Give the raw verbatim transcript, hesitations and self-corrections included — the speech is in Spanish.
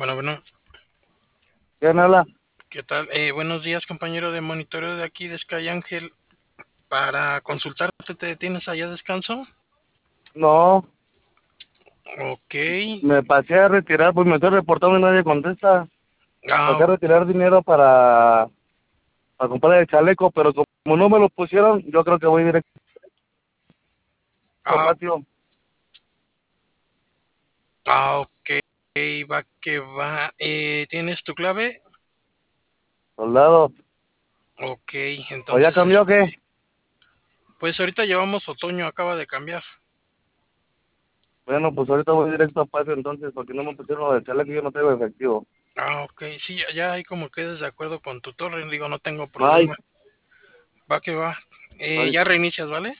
Bueno, bueno, ¿Quién habla? ¿qué tal? Eh, buenos días, compañero de monitoreo de aquí de Sky Ángel. Para consultarte, ¿te tienes allá descanso? No, Ok. me pasé a retirar, pues me estoy reportando y nadie contesta. Ah, Pasé a retirar dinero para, para comprar el chaleco, pero como no me lo pusieron, yo creo que voy directo al ah, patio. ah, ok. Va que va. Eh, ¿tienes tu clave? Soldado, Ok, ¿o ya entonces, cambió o este, qué? pues ahorita llevamos otoño, acaba de cambiar. Bueno, pues ahorita voy directo al patio entonces, porque no me pusieron lo del chaleco y yo no tengo efectivo. Ah, ok, sí, ya, ya hay como quedes de acuerdo con tu torre, digo, no tengo Ay, problema. Va que va. Eh, ay, ya reinicias, ¿vale?